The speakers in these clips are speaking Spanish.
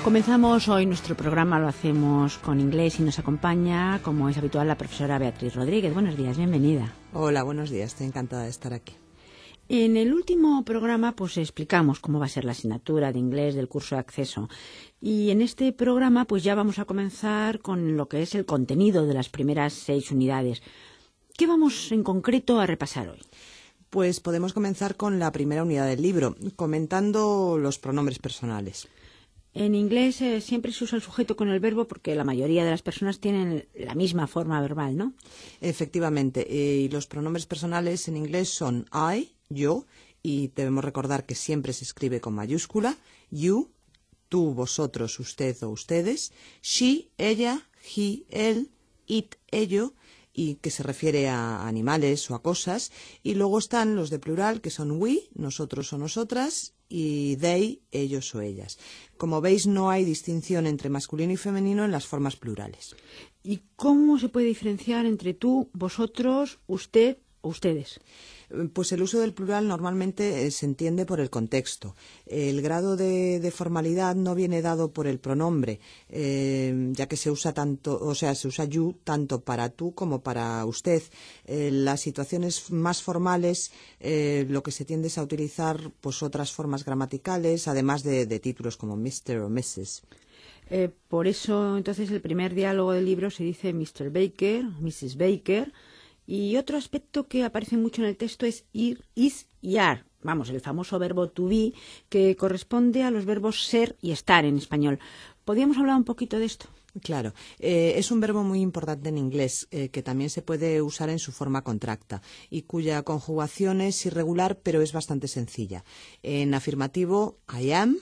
Comenzamos hoy nuestro programa, lo hacemos con inglés y nos acompaña, como es habitual, la profesora Beatriz Rodríguez. Buenos días, bienvenida. Hola, buenos días, estoy encantada de estar aquí. En el último programa pues explicamos cómo va a ser la asignatura de inglés del curso de acceso y en este programa pues ya vamos a comenzar con lo que es el contenido de las primeras 6 unidades. ¿Qué vamos en concreto a repasar hoy? Pues podemos comenzar con la primera unidad del libro, comentando los pronombres personales. En inglés siempre se usa el sujeto con el verbo porque la mayoría de las personas tienen la misma forma verbal, ¿no? Efectivamente, y los pronombres personales en inglés son I, yo, y debemos recordar que siempre se escribe con mayúscula, you, tú, vosotros, usted o ustedes, she, ella, he, él, it, ello, y que se refiere a animales o a cosas, y luego están los de plural, que son we, nosotros o nosotras, y they, ellos o ellas. Como veis, no hay distinción entre masculino y femenino en las formas plurales. ¿Y cómo se puede diferenciar entre tú, vosotros, usted o ustedes? Pues el uso del plural normalmente se entiende por el contexto. El grado de formalidad no viene dado por el pronombre, ya que se usa se usa you tanto para tú como para usted. Las situaciones más formales, lo que se tiende es a utilizar pues otras formas gramaticales, además de títulos como Mr. o Mrs. Por eso, entonces, el primer diálogo del libro se dice Mr. Baker, Mrs. Baker. Y otro aspecto que aparece mucho en el texto es ir, is y are. Vamos, el famoso verbo to be, que corresponde a los verbos ser y estar en español. ¿Podríamos hablar un poquito de esto? Claro, es un verbo muy importante en inglés, que también se puede usar en su forma contracta y cuya conjugación es irregular, pero es bastante sencilla. En afirmativo, I am,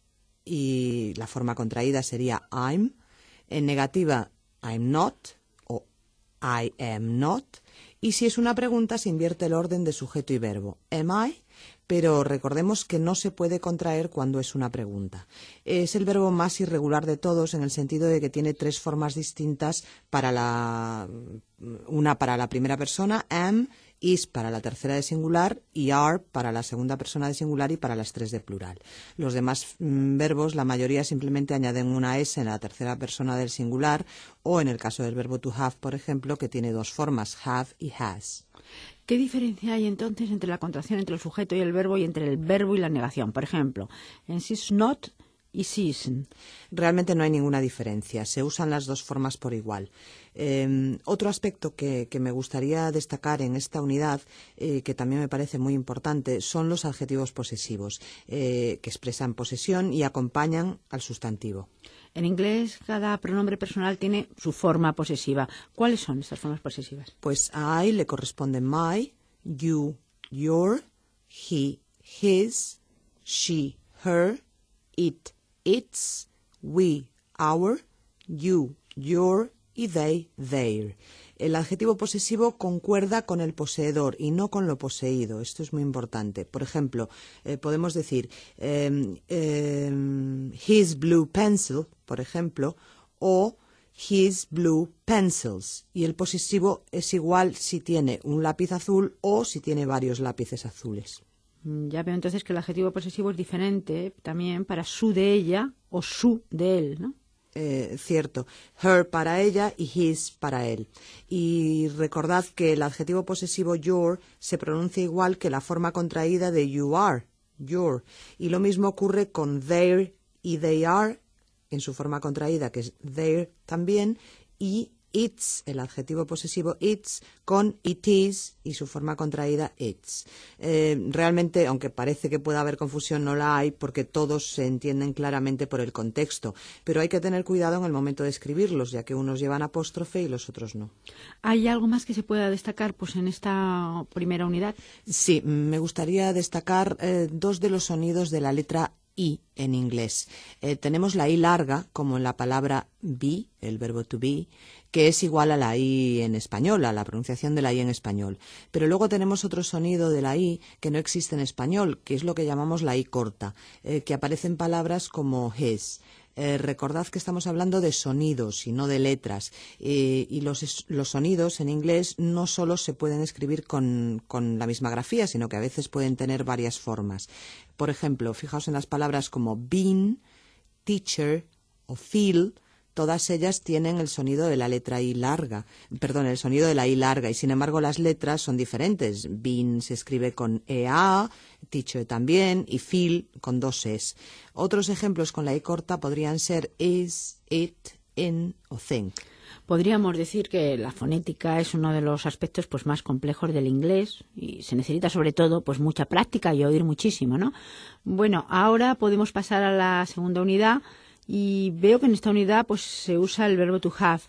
y la forma contraída sería I'm. En negativa, I'm not o I am not. Y si es una pregunta, se invierte el orden de sujeto y verbo. Am I? Pero recordemos que no se puede contraer cuando es una pregunta. Es el verbo más irregular de todos en el sentido de que tiene 3 formas distintas una para la primera persona, am, is para la tercera de singular y are para la segunda persona de singular y para las 3 de plural. Los demás verbos, la mayoría simplemente añaden una s en la tercera persona del singular o en el caso del verbo to have, por ejemplo, que tiene 2 formas, have y has. ¿Qué diferencia hay entonces entre la contracción entre el sujeto y el verbo y entre el verbo y la negación? Por ejemplo, en she's not y she isn't. Realmente no hay ninguna diferencia, se usan las 2 formas por igual. Otro aspecto que me gustaría destacar en esta unidad, que también me parece muy importante, son los adjetivos posesivos, que expresan posesión y acompañan al sustantivo. En inglés, cada pronombre personal tiene su forma posesiva. ¿Cuáles son estas formas posesivas? Pues a I le corresponden my, you, your, he, his, she, her, it, its, we, our, you, your y they, their. El adjetivo posesivo concuerda con el poseedor y no con lo poseído. Esto es muy importante. Por ejemplo, podemos decir his blue pencil, por ejemplo, o his blue pencils. Y el posesivo es igual si tiene un lápiz azul o si tiene varios lápices azules. Ya veo entonces que el adjetivo posesivo es diferente también para su de ella o su de él, ¿no? Cierto, her para ella y his para él. Y recordad que el adjetivo posesivo your se pronuncia igual que la forma contraída de you are, your. Y lo mismo ocurre con their y they are, en su forma contraída, que es their también, y its, el adjetivo posesivo its, con it is y su forma contraída its. Realmente, aunque parece que pueda haber confusión, no la hay porque todos se entienden claramente por el contexto, pero hay que tener cuidado en el momento de escribirlos, ya que unos llevan apóstrofe y los otros no. ¿Hay algo más que se pueda destacar pues en esta primera unidad? Sí, me gustaría destacar 2 de los sonidos de la letra I en inglés. Tenemos la I larga, como en la palabra be, el verbo to be, que es igual a la I en español, a la pronunciación de la I en español. Pero luego tenemos otro sonido de la I que no existe en español, que es lo que llamamos la I corta, que aparece en palabras como his. Recordad que estamos hablando de sonidos y no de letras, y los sonidos en inglés no solo se pueden escribir con la misma grafía, sino que a veces pueden tener varias formas. Por ejemplo, fijaos en las palabras como been, teacher, o feel, todas ellas tienen el sonido de la letra I larga, el sonido de la I larga, y sin embargo las letras son diferentes. Bean se escribe con EA, teacher también, y feel con 2 Es. Otros ejemplos con la I corta podrían ser is, it, in o think. Podríamos decir que la fonética es uno de los aspectos pues más complejos del inglés y se necesita sobre todo pues mucha práctica y oír muchísimo, ¿no? Bueno, ahora podemos pasar a la segunda unidad y veo que en esta unidad pues se usa el verbo to have.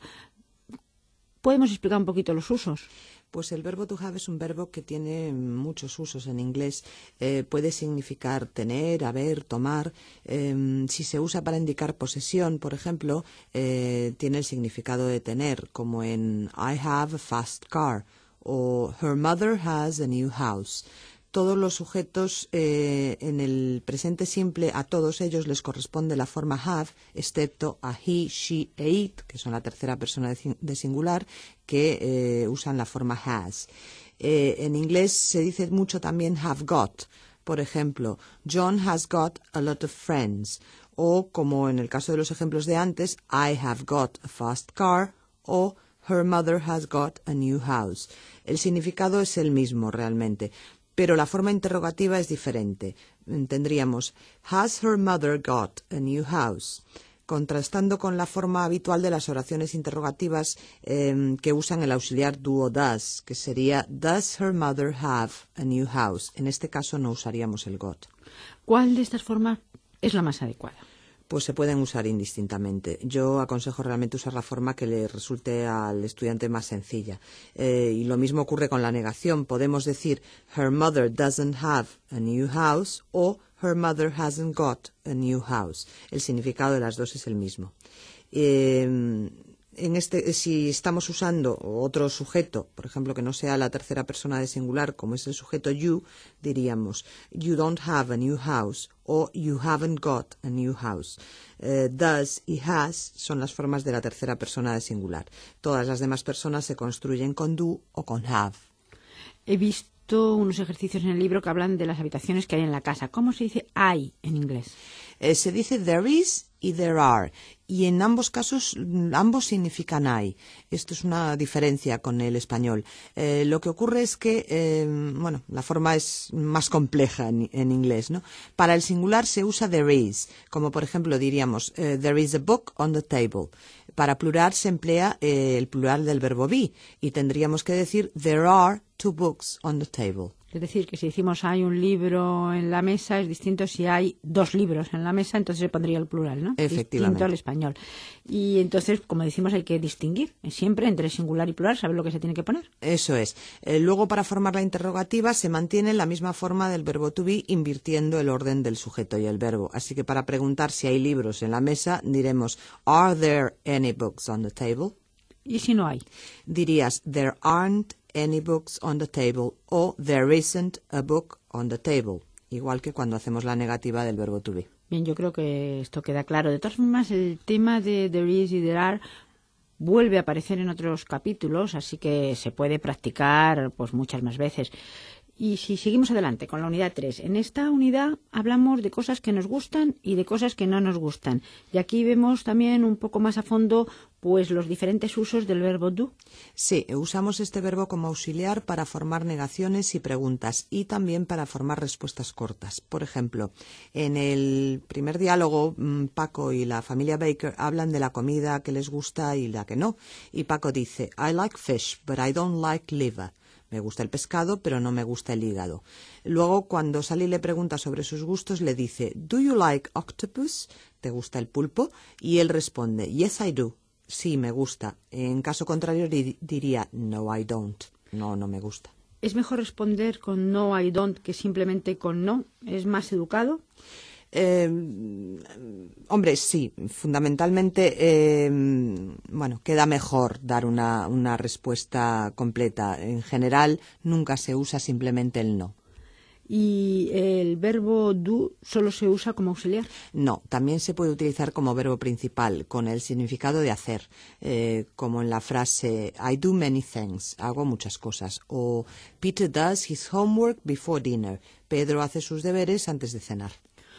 ¿Podemos explicar un poquito los usos? Pues el verbo to have es un verbo que tiene muchos usos en inglés. Puede significar tener, haber, tomar. Si se usa para indicar posesión, por ejemplo, tiene el significado de tener, como en I have a fast car o Her mother has a new house. Todos los sujetos en el presente simple, a todos ellos les corresponde la forma have, excepto a he, she e it, que son la tercera persona de singular, que usan la forma has. En inglés se dice mucho también have got. Por ejemplo, John has got a lot of friends. O, como en el caso de los ejemplos de antes, I have got a fast car. O Her mother has got a new house. El significado es el mismo realmente, pero la forma interrogativa es diferente. Tendríamos, has her mother got a new house? Contrastando con la forma habitual de las oraciones interrogativas que usan el auxiliar do o does, que sería, does her mother have a new house? En este caso no usaríamos el got. ¿Cuál de estas formas es la más adecuada? Pues se pueden usar indistintamente. Yo aconsejo realmente usar la forma que le resulte al estudiante más sencilla. Y lo mismo ocurre con la negación. Podemos decir, her mother doesn't have a new house o her mother hasn't got a new house. El significado de las dos es el mismo. Si estamos usando otro sujeto, por ejemplo, que no sea la tercera persona de singular, como es el sujeto you, diríamos you don't have a new house o you haven't got a new house. Does y has son las formas de la tercera persona de singular. Todas las demás personas se construyen con do o con have. He visto unos ejercicios en el libro que hablan de las habitaciones que hay en la casa. ¿Cómo se dice hay en inglés? Se dice there is y there are, y en ambos casos ambos significan hay. Esto es una diferencia con el español. Lo que ocurre es que la forma es más compleja en inglés, ¿no? Para el singular se usa there is, como por ejemplo diríamos there is a book on the table. Para plural se emplea el plural del verbo be y tendríamos que decir there are 2 books on the table. Es decir, que si decimos hay un libro en la mesa, es distinto si hay 2 libros en la mesa, entonces se pondría el plural, ¿no? Efectivamente. Distinto al español. Y entonces, como decimos, hay que distinguir siempre entre singular y plural, saber lo que se tiene que poner. Eso es. Luego, para formar la interrogativa, se mantiene la misma forma del verbo to be, invirtiendo el orden del sujeto y el verbo. Así que para preguntar si hay libros en la mesa, diremos, ¿Are there any books on the table? ¿Y si no hay? Dirías, there aren't any books on the table o there isn't a book on the table, igual que cuando hacemos la negativa del verbo to be. Bien, yo creo que esto queda claro. De todas formas, el tema de there is y there are vuelve a aparecer en otros capítulos, así que se puede practicar pues muchas más veces. Y si seguimos adelante con la unidad 3, en esta unidad hablamos de cosas que nos gustan y de cosas que no nos gustan. Y aquí vemos también un poco más a fondo pues los diferentes usos del verbo do. Sí, usamos este verbo como auxiliar para formar negaciones y preguntas y también para formar respuestas cortas. Por ejemplo, en el primer diálogo, Paco y la familia Baker hablan de la comida que les gusta y la que no. Y Paco dice, I like fish, but I don't like liver. Me gusta el pescado, pero no me gusta el hígado. Luego, cuando Sally le pregunta sobre sus gustos, le dice, ¿Do you like octopus? ¿Te gusta el pulpo? Y él responde, Yes, I do. Sí, me gusta. En caso contrario, diría, No, I don't. No, no me gusta. ¿Es mejor responder con no, I don't, que simplemente con no? ¿Es más educado? Hombre, sí, fundamentalmente, queda mejor dar una respuesta completa. En general, nunca se usa simplemente el no. ¿Y el verbo do solo se usa como auxiliar? No, también se puede utilizar como verbo principal, con el significado de hacer, como en la frase I do many things, hago muchas cosas, o Peter does his homework before dinner, Pedro hace sus deberes antes de cenar.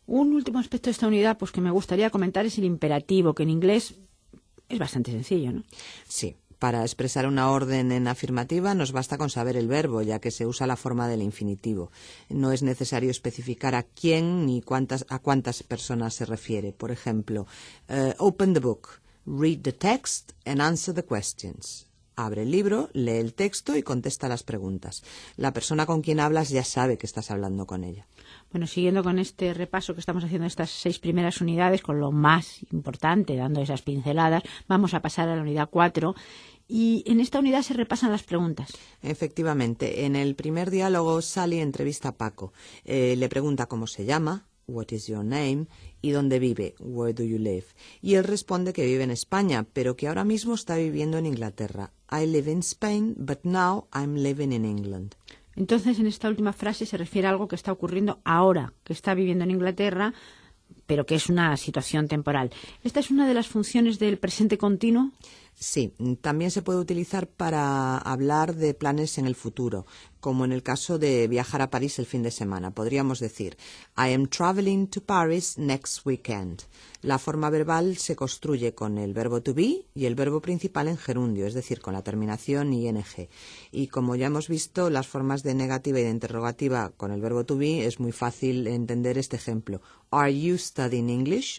Un último aspecto de esta unidad pues que me gustaría comentar es el imperativo, que en inglés es bastante sencillo, ¿no? Sí. Para expresar una orden en afirmativa nos basta con saber el verbo, ya que se usa la forma del infinitivo. No es necesario especificar a quién ni a cuántas personas se refiere. Por ejemplo, open the book, read the text and answer the questions. Abre el libro, lee el texto y contesta las preguntas. La persona con quien hablas ya sabe que estás hablando con ella. Bueno, siguiendo con este repaso que estamos haciendo de estas 6 primeras unidades, con lo más importante, dando esas pinceladas, vamos a pasar a la unidad 4. Y en esta unidad se repasan las preguntas. Efectivamente, en el primer diálogo Sally entrevista a Paco. Le pregunta cómo se llama, what is your name, y dónde vive, where do you live. Y él responde que vive en España, pero que ahora mismo está viviendo en Inglaterra. I live in Spain, but now I'm living in England. Entonces, en esta última frase se refiere a algo que está ocurriendo ahora, que está viviendo en Inglaterra, pero que es una situación temporal. ¿Esta es una de las funciones del presente continuo? Sí, también se puede utilizar para hablar de planes en el futuro, como en el caso de viajar a París el fin de semana. Podríamos decir, I am traveling to Paris next weekend. La forma verbal se construye con el verbo to be y el verbo principal en gerundio, es decir, con la terminación ing. Y como ya hemos visto, las formas de negativa y de interrogativa con el verbo to be es muy fácil entender este ejemplo. Are you studying English?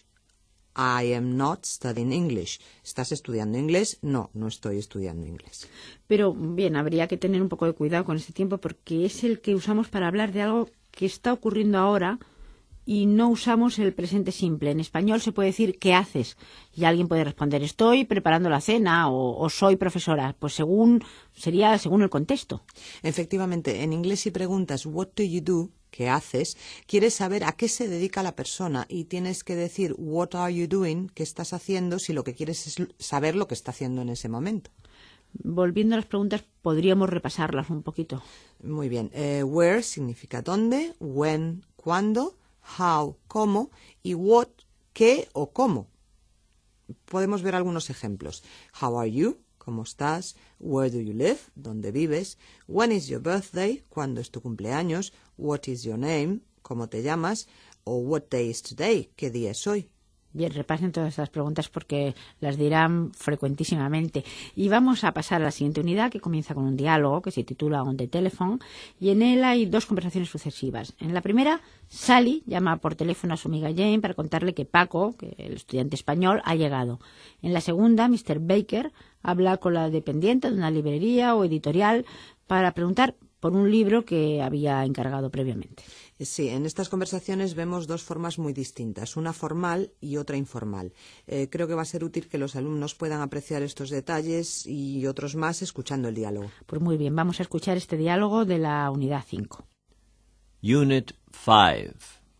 I am not studying English. ¿Estás estudiando inglés? No, no estoy estudiando inglés. Pero bien, habría que tener un poco de cuidado con este tiempo porque es el que usamos para hablar de algo que está ocurriendo ahora y no usamos el presente simple. En español se puede decir ¿qué haces? Y alguien puede responder estoy preparando la cena o soy profesora. Pues sería según el contexto. Efectivamente, en inglés si preguntas what do you do? ¿Qué haces? Quieres saber a qué se dedica la persona y tienes que decir what are you doing? ¿Qué estás haciendo? Si lo que quieres es saber lo que está haciendo en ese momento. Volviendo a las preguntas, podríamos repasarlas un poquito. Muy bien. Where significa dónde, when, cuándo, how, cómo y what, qué o cómo. Podemos ver algunos ejemplos. How are you? ¿Cómo estás? Where do you live? ¿Dónde vives? When is your birthday? ¿Cuándo es tu cumpleaños? What is your name? ¿Cómo te llamas? O what day is today? ¿Qué día es hoy? Bien, repasen todas estas preguntas porque las dirán frecuentísimamente. Y vamos a pasar a la siguiente unidad que comienza con un diálogo que se titula On the Telephone y en él hay 2 conversaciones sucesivas. En la primera, Sally llama por teléfono a su amiga Jane para contarle que Paco, que el estudiante español, ha llegado. En la segunda, Mr. Baker habla con la dependiente de una librería o editorial para preguntar por un libro que había encargado previamente. Sí, en estas conversaciones vemos 2 formas muy distintas, una formal y otra informal. Creo que va a ser útil que los alumnos puedan apreciar estos detalles y otros más escuchando el diálogo. Pues muy bien, vamos a escuchar este diálogo de la unidad 5. Unit 5.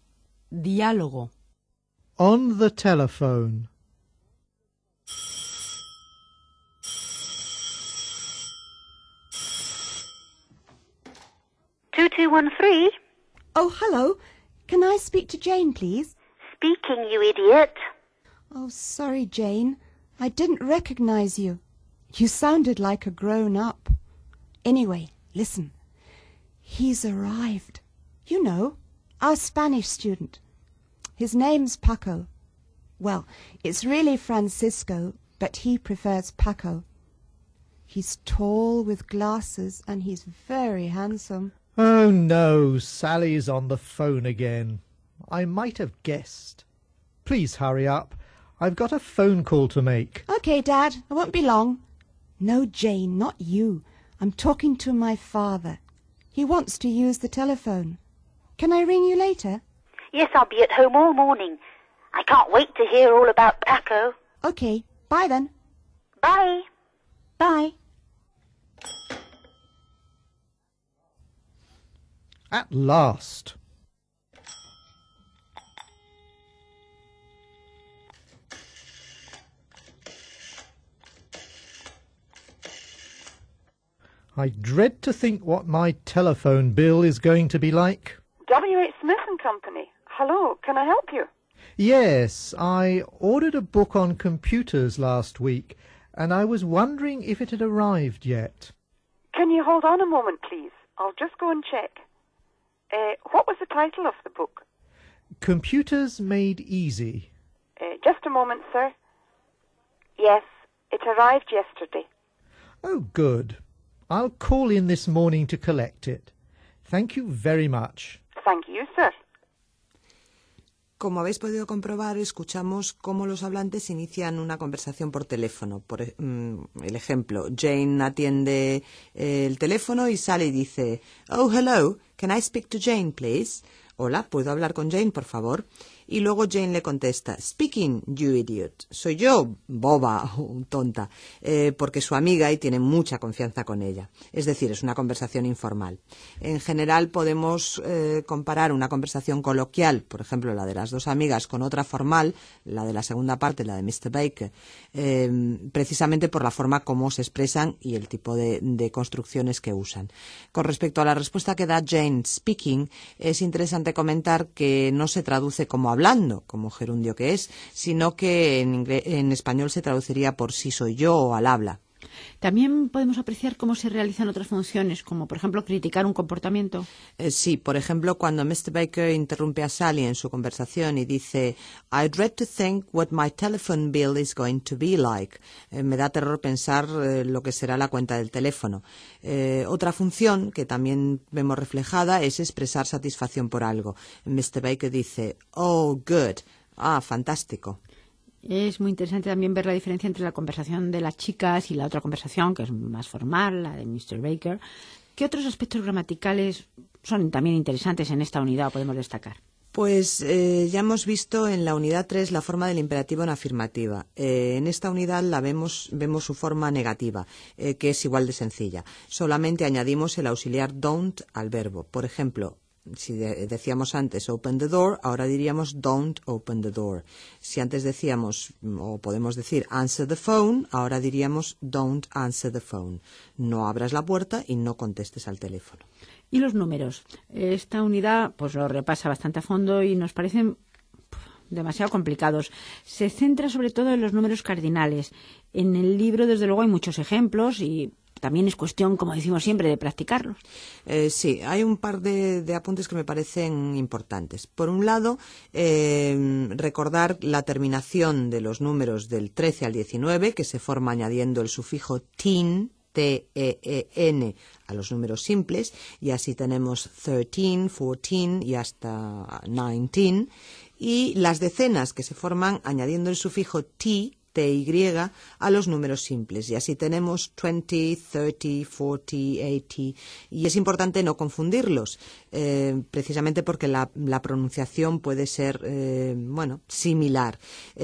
Diálogo. On the telephone. (2213) Oh, hello. Can I speak to Jane, please? Speaking, you idiot. Oh, sorry, Jane. I didn't recognize you. You sounded like a grown-up. Anyway, listen. He's arrived. You know, our Spanish student. His name's Paco. Well, it's really Francisco, but he prefers Paco. He's tall with glasses and he's very handsome. Oh no, Sally's on the phone again. I might have guessed. Please hurry up. I've got a phone call to make. Okay, Dad, I won't be long. No, Jane, not you. I'm talking to my father. He wants to use the telephone. Can I ring you later? Yes, I'll be at home all morning. I can't wait to hear all about Paco. Okay, bye then. Bye. Bye. At last. I dread to think what my telephone bill is going to be like. W.H. Smith and Company. Hello, can I help you? Yes, I ordered a book on computers last week, and I was wondering if it had arrived yet. Can you hold on a moment, please? I'll just go and check. What was the title of the book? computers made easy. Just a moment, sir. Yes, it arrived yesterday. Oh, good. I'll call in this morning to collect it. Thank you very much. Thank you, sir. Como habéis podido comprobar, escuchamos cómo los hablantes inician una conversación por teléfono. El ejemplo, Jane atiende el teléfono y Sally dice, "Oh, hello, can I speak to Jane, please?" Hola, ¿puedo hablar con Jane, por favor? Y luego Jane le contesta, "Speaking, you idiot." Soy yo, boba o tonta, porque es su amiga y tiene mucha confianza con ella. Es decir, es una conversación informal. En general podemos comparar una conversación coloquial, por ejemplo, la de las dos amigas, con otra formal, la de la segunda parte, la de Mr. Baker, precisamente por la forma como se expresan y el tipo de construcciones que usan. Con respecto a la respuesta que da Jane, speaking, es interesante comentar que no se traduce como hablando, como gerundio que es, sino que en español se traduciría por sí soy yo o al habla. También podemos apreciar cómo se realizan otras funciones, como por ejemplo criticar un comportamiento. Sí, por ejemplo, cuando Mr. Baker interrumpe a Sally en su conversación y dice I dread to think what my telephone bill is going to be like. Me da terror pensar lo que será la cuenta del teléfono. Otra función que también vemos reflejada es expresar satisfacción por algo. Mr. Baker dice oh, good. Ah, fantástico. Es muy interesante también ver la diferencia entre la conversación de las chicas y la otra conversación, que es más formal, la de Mr. Baker. ¿Qué otros aspectos gramaticales son también interesantes en esta unidad o podemos destacar? Pues ya hemos visto en la unidad 3 la forma del imperativo en afirmativa. En esta unidad vemos su forma negativa, que es igual de sencilla. Solamente añadimos el auxiliar don't al verbo. Por ejemplo, si decíamos antes open the door, ahora diríamos don't open the door. Si antes decíamos, o podemos decir answer the phone, ahora diríamos don't answer the phone. No abras la puerta y no contestes al teléfono. Y los números. Esta unidad pues lo repasa bastante a fondo y nos parecen demasiado complicados. Se centra sobre todo en los números cardinales. En el libro, desde luego, hay muchos ejemplos y también es cuestión, como decimos siempre, de practicarlos. Sí, hay un par de apuntes que me parecen importantes. Por un lado, recordar la terminación de los números del 13 al 19, que se forma añadiendo el sufijo teen, T-E-E-N, a los números simples, y así tenemos 13, 14 y hasta 19. Y las decenas, que se forman añadiendo el sufijo T, T-Y, a los números simples. Y así tenemos 20, 30, 40, 80. Y es importante no confundirlos, precisamente porque la pronunciación puede ser, similar.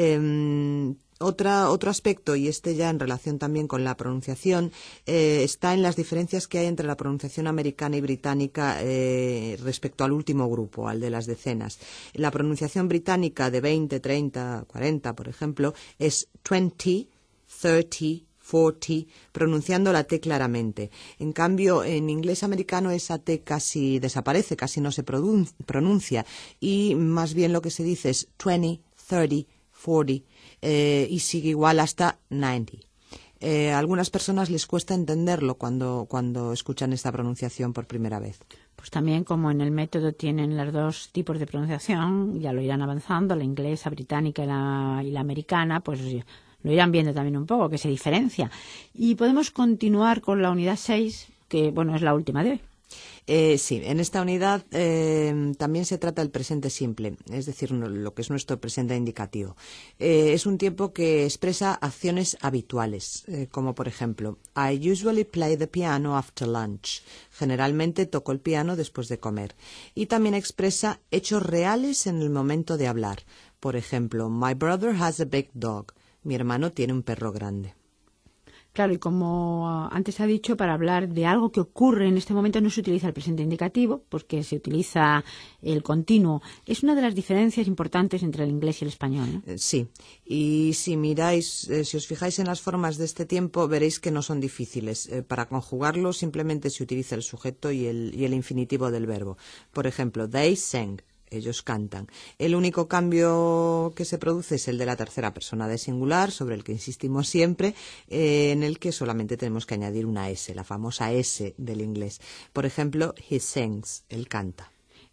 Otro aspecto, y este ya en relación también con la pronunciación, está en las diferencias que hay entre la pronunciación americana y británica respecto al último grupo, al de las decenas. La pronunciación británica de 20, 30, 40, por ejemplo, es 20, 30, 40, pronunciando la T claramente. En cambio, en inglés americano esa T casi desaparece, casi no se pronuncia, y más bien lo que se dice es 20, 30, 40, y sigue igual hasta 90. A algunas personas les cuesta entenderlo cuando escuchan esta pronunciación por primera vez. Pues también, como en el método tienen los dos tipos de pronunciación, ya lo irán avanzando, la inglesa, británica y la americana, pues lo irán viendo también un poco, que se diferencia. Y podemos continuar con la unidad 6, que es la última de hoy. Sí, en esta unidad también se trata del presente simple, es decir, lo que es nuestro presente indicativo. Es un tiempo que expresa acciones habituales, como por ejemplo, I usually play the piano after lunch. Generalmente toco el piano después de comer. Y también expresa hechos reales en el momento de hablar. Por ejemplo, My brother has a big dog. Mi hermano tiene un perro grande. Claro, y como antes ha dicho, para hablar de algo que ocurre en este momento no se utiliza el presente indicativo, porque se utiliza el continuo. Es una de las diferencias importantes entre el inglés y el español, ¿no? Sí, y si os fijáis en las formas de este tiempo, veréis que no son difíciles. Para conjugarlo simplemente se utiliza el sujeto y el infinitivo del verbo. Por ejemplo, they sang. Ellos cantan. El único cambio que se produce es el de la tercera persona de singular, sobre el que insistimos siempre, en el que solamente tenemos que añadir una S, la famosa S del inglés. Por ejemplo, he sings, él canta.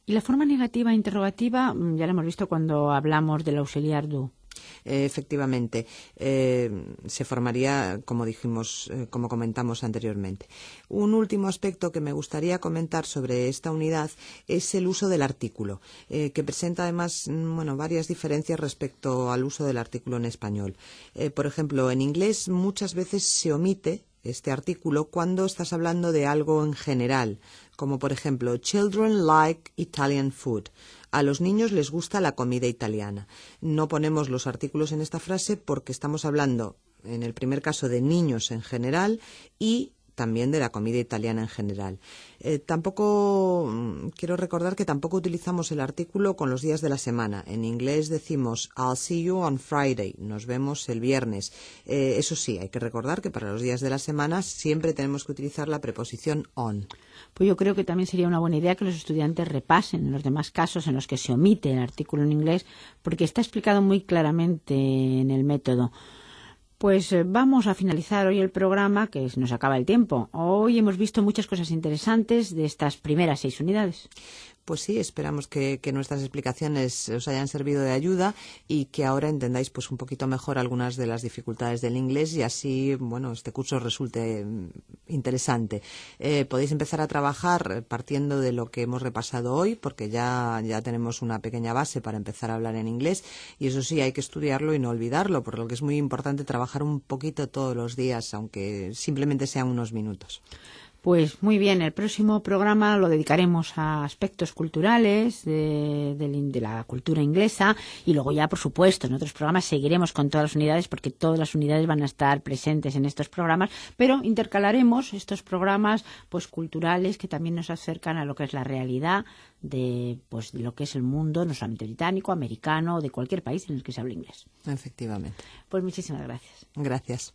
Y la forma negativa interrogativa ya la hemos visto cuando hablamos del auxiliar do. Efectivamente, se formaría, como dijimos, como comentamos anteriormente. Un último aspecto que me gustaría comentar sobre esta unidad es el uso del artículo, que presenta además varias diferencias respecto al uso del artículo en español. Por ejemplo, en inglés muchas veces se omite este artículo cuando estás hablando de algo en general, como por ejemplo, children like Italian food. A los niños les gusta la comida italiana. No ponemos los artículos en esta frase porque estamos hablando, en el primer caso, de niños en general y también de la comida italiana en general. Quiero recordar que tampoco utilizamos el artículo con los días de la semana. En inglés decimos I'll see you on Friday, nos vemos el viernes. Eso sí, hay que recordar que para los días de la semana siempre tenemos que utilizar la preposición on. Pues yo creo que también sería una buena idea que los estudiantes repasen en los demás casos en los que se omite el artículo en inglés, porque está explicado muy claramente en el método. Pues vamos a finalizar hoy el programa, que nos acaba el tiempo. Hoy hemos visto muchas cosas interesantes de estas primeras 6 unidades. Pues sí, esperamos que nuestras explicaciones os hayan servido de ayuda y que ahora entendáis pues un poquito mejor algunas de las dificultades del inglés y así, este curso resulte interesante. Podéis empezar a trabajar partiendo de lo que hemos repasado hoy, porque ya tenemos una pequeña base para empezar a hablar en inglés y eso sí, hay que estudiarlo y no olvidarlo, por lo que es muy importante trabajar un poquito todos los días, aunque simplemente sean unos minutos. Pues muy bien, el próximo programa lo dedicaremos a aspectos culturales de la cultura inglesa y luego ya, por supuesto, en otros programas seguiremos con todas las unidades porque todas las unidades van a estar presentes en estos programas, pero intercalaremos estos programas pues culturales que también nos acercan a lo que es la realidad de lo que es el mundo, no solamente británico, americano, de cualquier país en el que se habla inglés. Efectivamente. Pues muchísimas gracias. Gracias.